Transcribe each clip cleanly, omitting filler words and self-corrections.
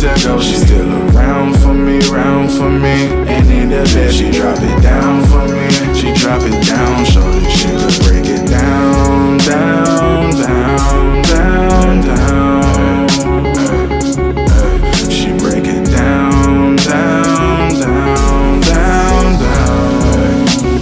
to go. She still around for me, round for me. And in the bed, she drop it down for me. She drop it down, show that she could break it down, down, down, down, down. She break it down, down, down, down, down.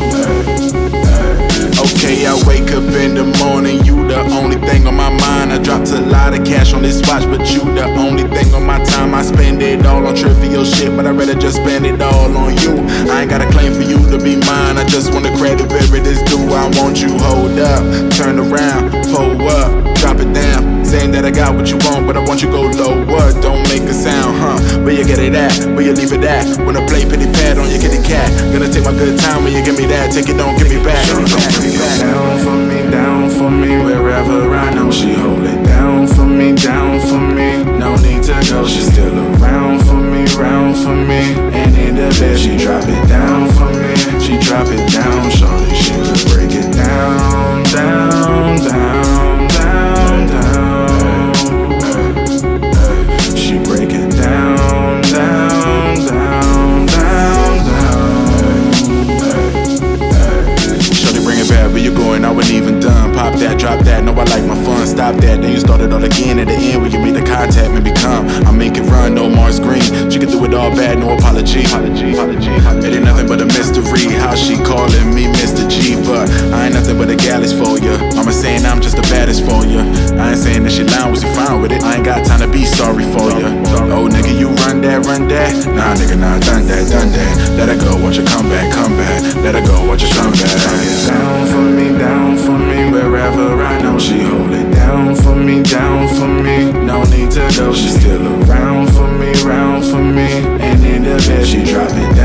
Okay, I wake up in the morning, you the only thing on my mind. I dropped a lot of cash on this watch, but you the only thing on my time. I spend it all on trivial shit, but I'd rather just spend it all on you. I ain't got a claim for you to be mine, I just want the credit where it is due. I want you hold up, turn around, pull up, drop it down. Saying that I got what you want, but I want you go lower. Don't make a sound, huh? Where you get it at? Where you leave it at? When I play pity pad on your kitty cat. Gonna take my good time when you give me that. Take it, don't give me back. Down for me, wherever I know. She hold it down for me, down for me. No need to go, she's still around for me, round for me. And in the bed, she drop it down for me. She drop it down, show that she could break it down, down, down, down, down. She break it down, down, down, down, down. Shorty bring it back, where you going? I wasn't even done. Pop that, drop that, no I like my fun. Stop that, then you start it all again. At the end, we can make the contact, maybe come. I make it run, no Mars Green. She can do it all bad, no apology. It ain't nothing but a mystery. How she calling me Mr. G, but I ain't nothing but a galleys for ya. Mama saying I'm just the baddest for ya. I ain't saying that she lying, was you fine with it? I ain't got time to be sorry for ya. Oh nigga, you run that, run that. Nah nigga, nah, done that, done that. Let her go, watch her come back, come back. Let her go, watch her come back. Down for me, wherever I know. She hold it down for me, down for me. No need to go, she's still around for me, round for me. And in the bed, she drop it down.